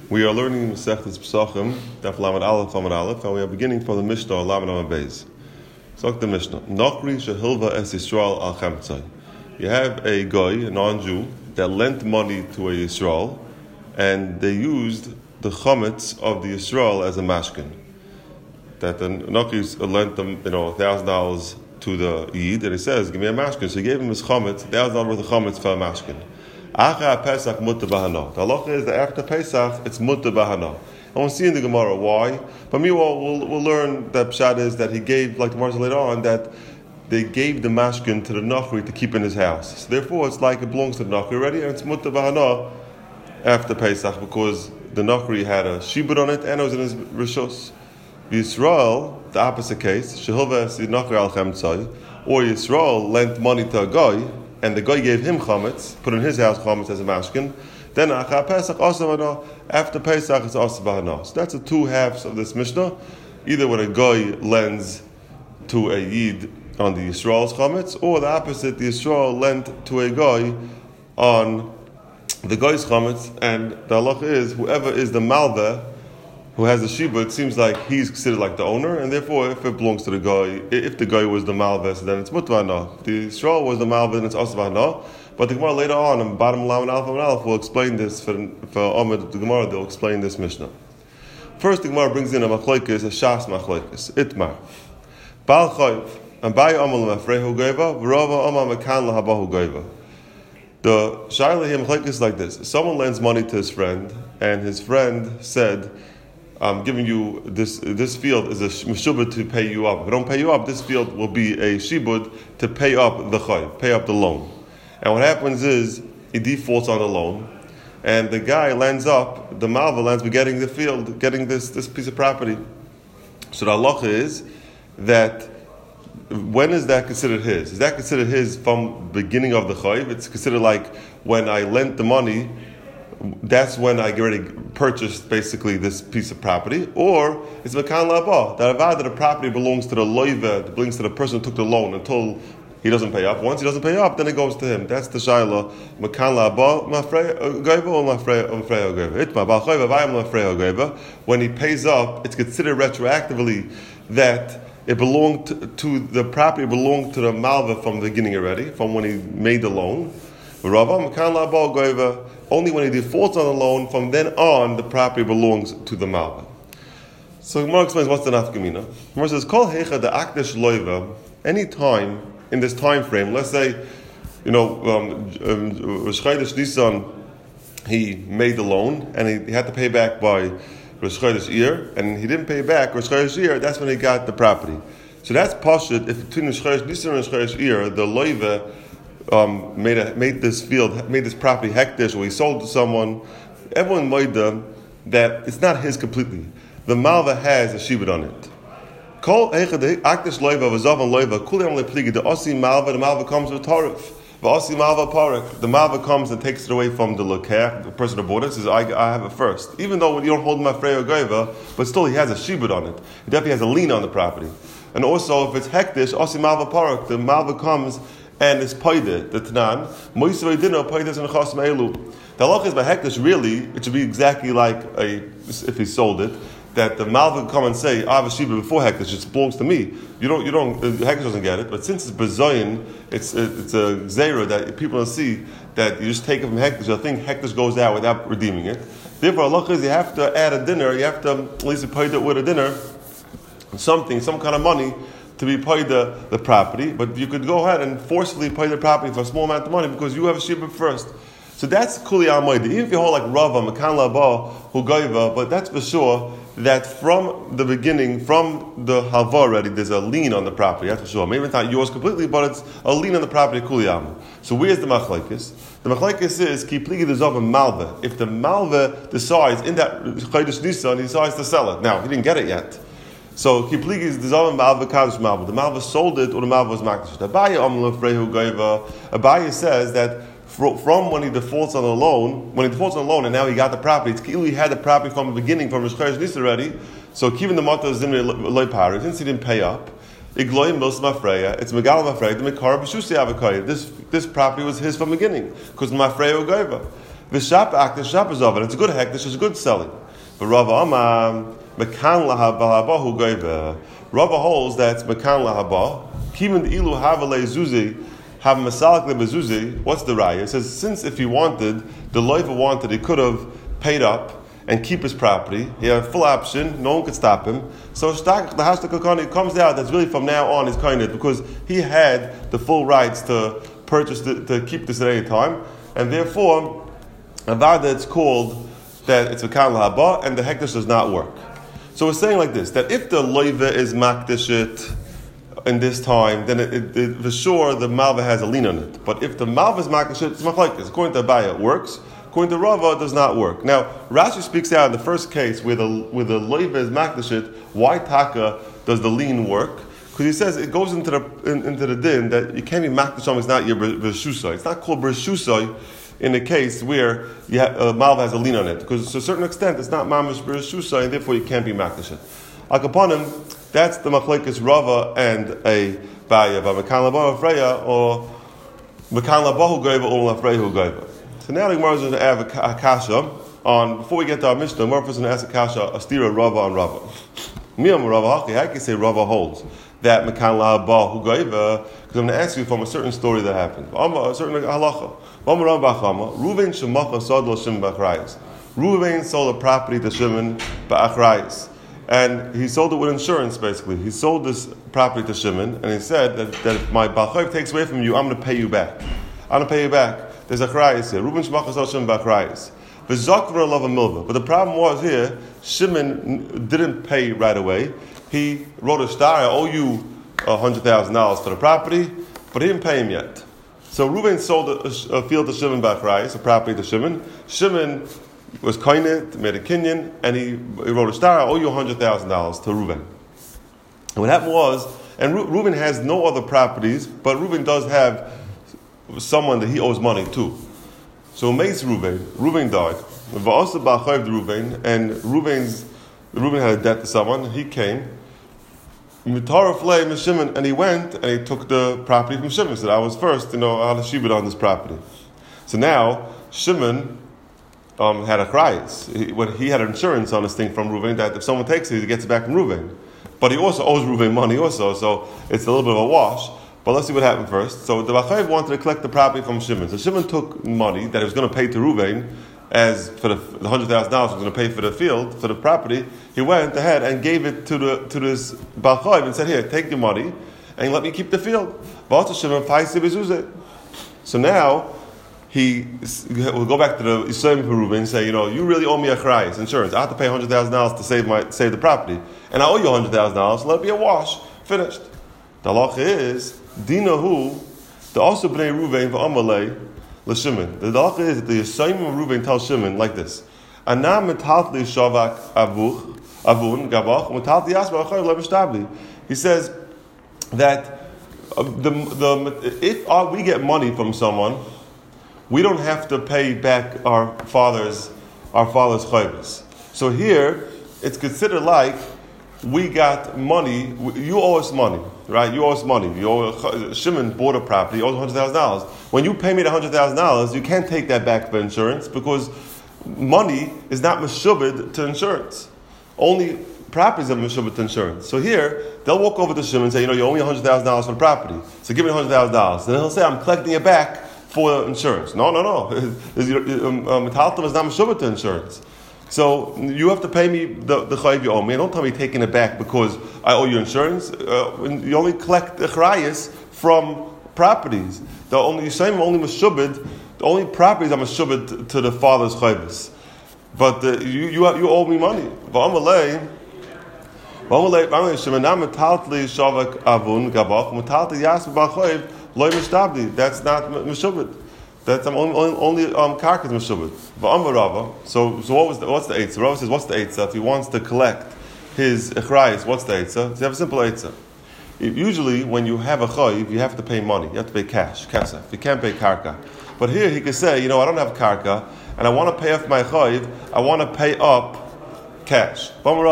We are learning Masechtas Pesachim, Daf Lamed Aleph, Amud Aleph, and we are beginning from the Mishnah, Lamed Amud Beis. So, the Mishnah, Nachri Shehilva Es Yisrael Al Chemtzai. You have a guy, a non-Jew, that lent money to a Yisrael, and they used the chametz of the Yisrael as a mashkin. That the Nachri lent them, $1,000 to the Yid, and he says, "Give me a mashkin." So he gave him his chametz, $1,000 worth of chametz for a mashkin. Acha Pesach mutter bahana. The halacha is that after Pesach it's mutter bahana. And we'll see in the Gemara why. But meanwhile, we'll learn that Pshat is that he gave, like the Gemara later on, that they gave the mashkin to the Nachri to keep in his house. So therefore, it's like it belongs to the Nachri already, and it's mutter bahana after Pesach because the Nachri had a shibud on it and it was in his rishos. Yisrael, the opposite case, Shehilva Es Nachri Al Chemtzai, or Yisrael lent money to a guy, and the guy gave him chametz, put in his house chametz as a mashkin, then after Pesach it's asavana. So that's the two halves of this Mishnah. Either when a guy lends to a Yid on the Yisrael's chametz, or the opposite, the Yisrael lent to a guy on the guy's chametz, and the halacha is whoever is the malveh who has the shibud, it seems like he's considered like the owner, and therefore, if it belongs to the guy, if the guy was the malveh, then it's mutvana. If the Yisrael was the malveh, then it's asvana. But the Gemara later on, in bottom Lamed Aleph, will explain this for Ahmed. The Gemara, they'll explain this Mishnah. First, the Gemara brings in a machlokes, a shas machlokes, itmar. Bal chayv, and by amal mafrehu geva, v'rava amal mekan lahabahu geva. The shayla here machlokes is like this: someone lends money to his friend, and his friend said, "I'm giving you this field is a meshubad to pay you up. If I don't pay you up, this field will be a shibud to pay up the chayv, pay up the loan." And what happens is he defaults on the loan, and the guy lands up, the malva lands up getting the field, getting this piece of property. So the halacha is that when is that considered his? Is that considered his from the beginning of the chayv? It's considered like when I lent the money. That's when I already purchased basically this piece of property, or it's mekan la'aba, that the property belongs to the loiva, it belongs to the person who took the loan until he doesn't pay up. Once he doesn't pay up, then it goes to him. That's the shayla. Mekan la'aba mafrei geva or mafrei geva. Itma bal chayva vayim mafrei geva. When he pays up, it's considered retroactively that it belonged to the property belonged to the malva from the beginning already, from when he made the loan. Only when he defaults on the loan, from then on, the property belongs to the malva. So Gemara explains what's the nafkamina. Gemara says, "Kol heicha the akdesh loiva." Any time in this time frame, let's say, Rosh Chodesh Nisan, he made the loan and he had to pay back by Rosh Chodesh Iyar, and he didn't pay back Rosh Chodesh Iyar. That's when he got the property. So that's pashut. If between Rosh Chodesh Nisan and Rosh Chodesh Iyar, the loiva made this property hektish, or he sold to someone. Everyone made them that it's not his completely. The malva has a shibud on it. Kol echad akdish loiva v'zavan loiva kuli am lepligi. The osi malva, the malva comes with tarif. V'osi malva parak. The malva comes and takes it away from the lokeh, the person who bought it. Says, I have it first. Even though you don't hold my freya goiva, but still he has a shibud on it. He definitely has a lien on the property. And also, if it's hektish, osi malva parak, the malva comes and it's paida, the Tanan. Moisevei dinner paidas and chas me'elu. The halacha is by hektish. Really, it should be exactly like if he sold it, that the malva would come and say, "I have a shiba before hektish. It belongs to me." You don't. Hektish doesn't get it. But since it's bezoyin, it's a zera that people don't see that you just take it from hektish. I think hektish goes out without redeeming it. Therefore, halacha is you have to add a dinner. You have to at least pay it with a dinner, some kind of money, to be paid the property, but you could go ahead and forcefully pay the property for a small amount of money because you have a shibud first. So that's kuli amayda. Even if you hold like Rava, Mekan la'aba, Hugaiva, but that's for sure that from the beginning, from the halva already, there's a lien on the property. That's for sure. Maybe it's not yours completely, but it's a lien on the property, kuli amma. So where's the machlekes? The machlekes is ki pligi the zav malva. If the malva decides in that Chodesh Nisan, he decides to sell it. Now he didn't get it yet. So kipligi is the zavan malva kadosh malva. The malva sold it, or the malva was makdash. Abaye says that from when he defaults on the loan, and now he got the property, it's he had the property from the beginning, from Rosh Chodesh Nisan already. So kivin the mata zimri loy pari, since he didn't pay up, igloim milsa mafreya. It's megal mafreya. The mekara b'shusi avakaya. This property was his from the beginning because mafreya u'gaiva. V'shap akdish shap zovan. It's a good hektish, it's a good selling. But Rava Amar mekan lahaba hu goiva. Rava holds that mekan lahaba. Kiven ilu havale zuzi have masalik le bezuzi. What's the raya? It says since if he wanted, the loiva wanted, he could have paid up and keep his property. He had a full option. No one could stop him. So the hashtakakani comes out that's really from now on is kind of because he had the full rights to purchase to keep this at any time, and therefore avada it's called that it's a kan lahaba and the hektish does not work. So we're saying like this, that if the loiva is makdishit in this time, then for sure the malva has a lien on it. But if the malva is makdishit, it's machlekes. According to Abaya, it works. According to Rava, it does not work. Now, Rashi speaks out in the first case where the loiva is makdishit. Why taka does the lien work? Because he says it goes into the din that you can't be makdish. It's not your b'shusay. It's not called b'shusay in the case where you have, malva has a lien on it. Because to a certain extent, it's not mamish b'shusay, and therefore you can't be makdish. Akaponim, that's the machlekes Rava and a baya, but mekan labahu freya or mekan labahu goiva or lafrehu goiva. So now the Gemara is going to have a kasha on, before we get to our Mishnah, the Gemara is going to ask a kasha, a stira Rava on Rava. Miyam Rava Haki, I can say Rava holds that mekan labahu goiva, because I'm going to ask you from a certain story that happened. A certain halacha. Ruven shemacha sod lo Shimon b'achrayis. Ruven sold a property to Shimon b'achrayis. And he sold it with insurance, basically. He sold this property to Shimon, and he said that if my Balchayv takes away from you, I'm going to pay you back. I'm going to pay you back. There's a chrayis here. Ruben Shmachas Shimon b'achrayis. V'zakvur love a milva. But the problem was here, Shimon didn't pay right away. He wrote a star, I owe you $100,000 for the property, but he didn't pay him yet. So Ruben sold a field to Shimon b'achrayis, a property to Shimon. Shimon was koinit, made a kinyan, and he wrote a star, I owe you $100,000 to Reuben. And what happened was, and Reuben has no other properties, but Reuben does have someone that he owes money to. So Mace Reuben died. V'asa b'achayv Reuben, and Reuben had a debt to someone, he came, Mitaraf lei Shimon, and he went and he took the property from Shimon. He said, I was first, I'll shiva on this property. So now, Shimon had a chrayis. He had insurance on this thing from Reuven that if someone takes it, he gets it back from Reuven. But he also owes Reuven money also, so it's a little bit of a wash. But let's see what happened first. So the Bachayv wanted to collect the property from Shimon. So Shimon took money that he was going to pay to Reuven as for the $100,000 he was going to pay for the field, for the property. He went ahead and gave it to this Bachayv and said, here, take your money and let me keep the field. So now, he will go back to the Yisrael for Reuben and say, you really owe me a chrayis, insurance. I have to pay $100,000 to save the property. And I owe you $100,000, so let it be a wash. Finished. The halacha is, Dinahu, the also b'nei Reuven v'amalei l'Shimon. The halacha is that the Yisrael of Reuven tells Shimon like this. Anam metaltli shavak avun gavach, metaltli yasba achayv le'mishtabli. He says that if we get money from someone, we don't have to pay back our father's chayvus. So here, it's considered like we got money. You owe us money, right? You owe us money. Shimon bought a property. You owe $100,000. When you pay me the $100,000, you can't take that back for insurance because money is not meshubed to insurance. Only properties are meshubed to insurance. So here, they'll walk over to Shimon and say, you owe me $100,000 for the property. So give me $100,000. Then he'll say, I'm collecting it back for insurance. No. Metalta is not meshubed to insurance. So you have to pay me the chayiv you owe me. Don't tell me taking it back because I owe you insurance. You only collect the chrayis from properties. The only meshubed. The only properties are meshubed to the father's chayvus. But you owe me money. That's not meshubed. That's only karkas meshubed. So what's the eitzah? Rava says, what's the eitzah? If he wants to collect his chrayis, what's the eitzah? So you have a simple eitzah. Usually, when you have a chayiv, you have to pay money. You have to pay cash, kesef. You can't pay karka. But here he could say, I don't have karka, and I want to pay off my chayiv. I want to pay up cash.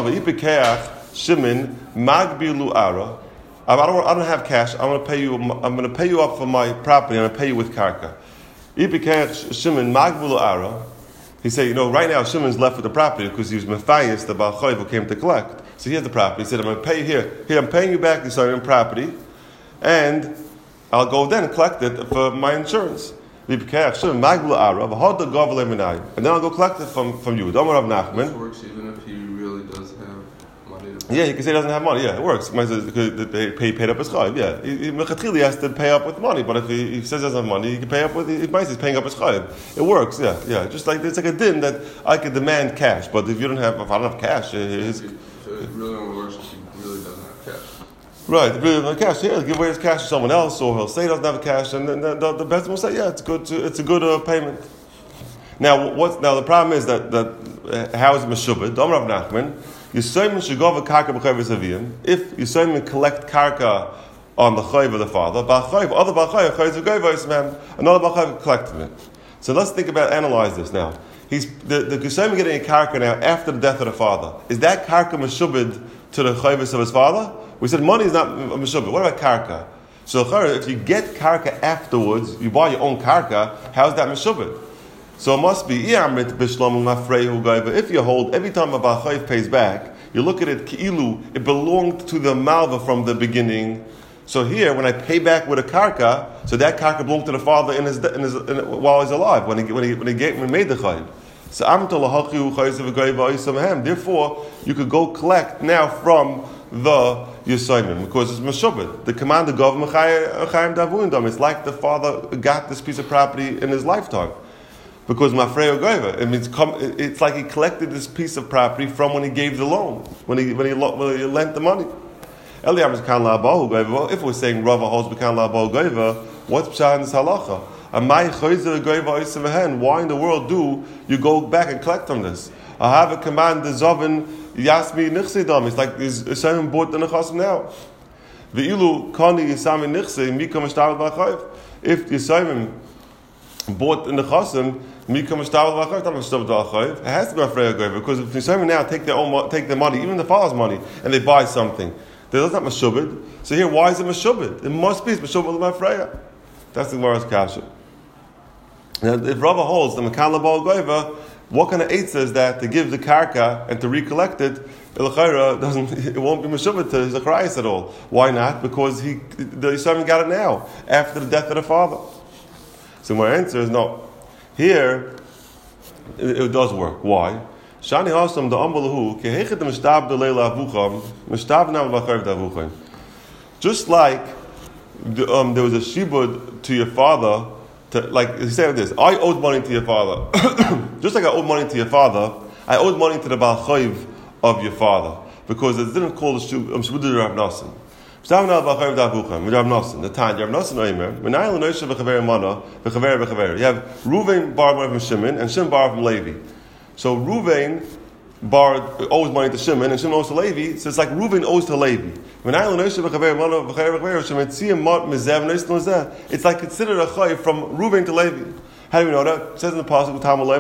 Shimon magbilu ara. I don't have cash. I'm going to pay you up for my property. I'm going to pay you with karka. Ipikech Shimon Magbul Ara. He said, right now Shimon's left with the property because he was Matthias, the Baal Chayv who came to collect. So he has the property. He said, I'm going to pay you here. Here, I'm paying you back this property, and I'll go then and collect it for my insurance. And then I'll go collect it from you. Don't worry, Nachman. This works even if he really does have money to pay. Yeah, he can say he doesn't have money. Yeah, it works. He paid up his chayv. Yeah, he has to pay up with money. But if he says he doesn't have money, he can pay up with. He's paying up his chayv. It works. Yeah. Just like it's like a din that I could demand cash. But if I don't have cash, so it really only works if he really doesn't have cash. Right, if he doesn't have cash, he'll give away his cash to someone else, or he'll say he doesn't have cash, and then the best will say, yeah, it's good. It's a good payment. Now, the problem is that how is it meshubed? Dom Rav Nachman. If Yisayim collect karka on the chayv of the father, other another bachayv collecting it. So let's think about, analyze this now. The Yisayim getting a karka now after the death of the father. Is that karka meshubed to the chayvus of his father? We said money is not meshubed. What about karka? So if you get karka afterwards, you buy your own karka, how's that meshubed? So it must be, if you hold, every time a Baal Chayv pays back, you look at it, ki'ilu, it belonged to the malva from the beginning. So here, when I pay back with a karka, so that karka belonged to the father while he's alive, when he made the Chayv. So therefore, you could go collect now from the Yisayim, because it's Meshubed. The command of Gov Mechayim Davundam. It's like the father got this piece of property in his lifetime. Because Mafreo Goiva, it means it's like he collected this piece of property from when he gave the loan, when he lent the money. Well, if we're saying Rava holds Bekan La'abo Goiva, what's Pshat in this halacha? Why in the world do you go back and collect on this? I have a command, the Zovin Yasmi Nichsidam. It's like Yisayim bought the Nechasim now. Ve'ilu Kani Yisami Nichsi Mikam Ashtav B'Chayv. If Yisayim bought in the Chasim, it has to be Afreya Goyva, because if Yisayim now take their money, even the father's money, and they buy something, that's not Meshubed. So here, why is it Meshubed? It must be Meshubed with Afreya. That's the Gemara's kasha. Now, if Rava holds the Mekan La'abo Goyva, what kind of eitzah is that to give the karka and to recollect it? It won't be Meshubed to Zacharias at all. Why not? Because the Yisayim got it now, after the death of the father. So my answer is no. Here, it does work. Why? Shani Hasam the Ambalahu kehechet mishtab de leila avucham mishtab nam v'chayv davucham. Just like there was a shibud to your father, like he said this, I owed money to your father. Just like I owed money to your father, I owed money to the Baal Chayv of your father, because it didn't call the shibud de Rav Nasan. The time Rav Nasan Omer, you have Ruvain borrowed from Shimon and Shimon borrowed from Levi. So Ruvain owes money to Shimon and Shimon owes to Levi, so it's like Ruvain owes to Levi. It's like considered a chay from Ruvain to Levi. How do we know that? It says in the pasuk,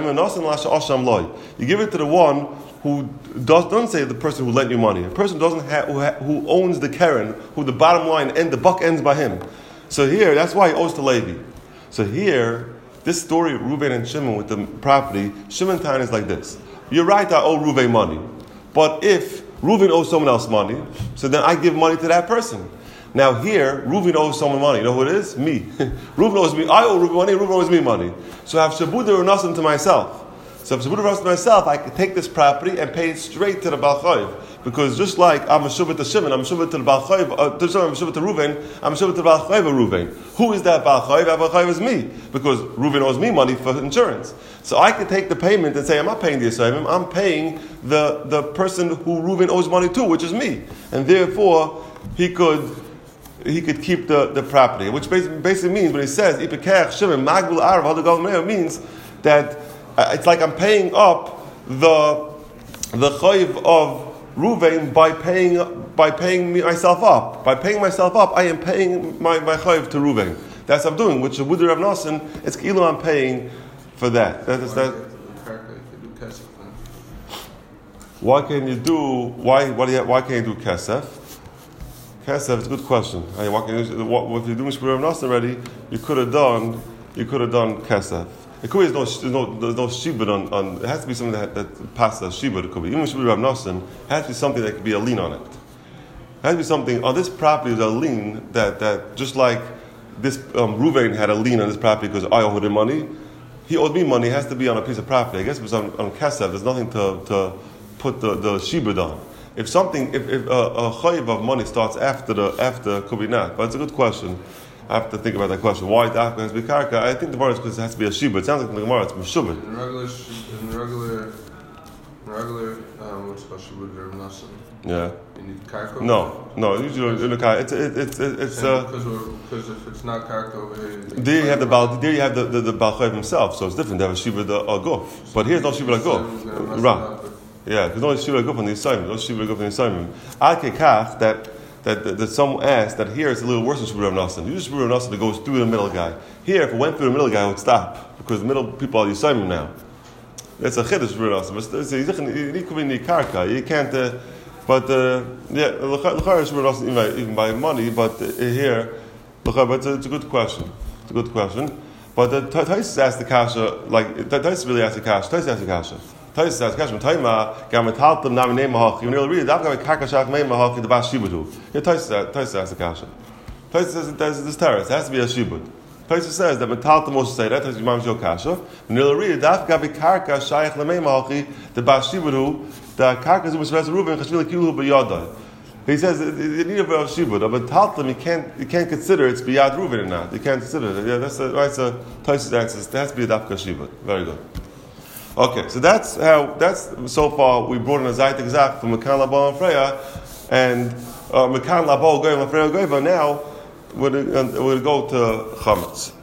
you give it to the one who doesn't say the person who lent you money. A person doesn't who owns the keren, who the bottom line and the buck ends by him. So here, that's why he owes to Levi. So here, this story of Reuven and Shimon with the property, Shimon time is like this. You're right, I owe Reuven money. But if Reuven owes someone else money, so then I give money to that person. Now here, Reuven owes someone money. You know who it is? Me. Reuven owes me. I owe Reuven money. Reuven owes me money. So I have shabuda or nasim to myself. So if shabuda or nasim to myself, I can take this property and pay it straight to the Baal Chayv. Because just like I'm a shubit to Shimon, I'm a shubit to the Baal Chayv, I'm a shubit to Reuven, I'm a shubit to the Baal Chayv of Reuven. Who is that Baal Chayv? That Baal Chayv is me. Because Reuven owes me money for insurance. So I can take the payment and say, I'm not paying the Yisayim, I'm paying the person who Reuven owes money to, which is me. And therefore, he could keep the property, which basically means when he says Ipekech Shimon Magbul Arav Hadagol means that it's like I'm paying up the chayv of Ruvain by paying myself up. By paying myself up, I am paying my chayv to Ruvain. That's what I'm doing. Which with Rav Nasan, it's kilo I'm paying for that. Why can't you do kesef? Kesef, it's a good question. If you're doing Shpur Rav Nasan already, you could have done you could have done kesef. It could be there's no shibud on. It has to be something that passes as shibud. It could be even shibud Rav Nosson. It has to be something that could be a lien on it. It has to be something on this property. There's a lien that just like this Ruvain had a lien on this property because I owed him money. He owed me money. It has to be on a piece of property. I guess it was on kesef. There's nothing to put the shibud on. If a chayiv of money starts after could be not. But it's a good question. I have to think about that question. Why the has to be karka? I think the Gemara is because it has to be a shibud. It sounds like the Gemara it's meshubed. In regular, what's called shibud Rav Nosson? Yeah. You need karka. No. Usually in the karka, it's because if it's not karka over here, there you have the balchayiv himself, so it's different. They have a shibud a guf, but here's no shibud a guf. Right. Yeah, because no shibud a guf on the assignment. No shibud a guf on the assignment. Al kekach that someone asked that here it's a little worse than shibud Rav Nosson. You use shibud Rav Nosson that goes through the middle guy. Here, if it went through the middle guy, it would stop because the middle people are the assignment now. That's a chiddush shibud Rav Nosson. But you could be in the karka. You can't. L'chayr shibud Rav Nosson even by money, but here, but it's a good question. It's a good question. But Taisus asked the kasha like Taisus really asked the kasha. Taisus asked the kasha. Taisus asked the kasha. Taima gametaltem namine mahachi. When you read it, that guy karkashach mei mahachi the bas shibud. Here Taisus asked the kasha. Taisus says this terrace has to be a shibud. Taisus says that metaltem Moshe say that Taisus Yimam Shel kasha. When you read it, that guy karka shayach lemei mahachi the bas shibud. The karka is Moshe Reuven chashvil kilu b'yadai. He says you need a bit of shibud, but taltem you can't consider it's biyad Reuven or not. You can't consider it. Yeah, that's a Taisus answer. It has to be a dafka shibud. Very good. Okay, so that's so far we brought in a zaytik zak from Mekan Labo and Freya, and Mekan Labo Goy and Freya Goy. But now we're going to go to chametz.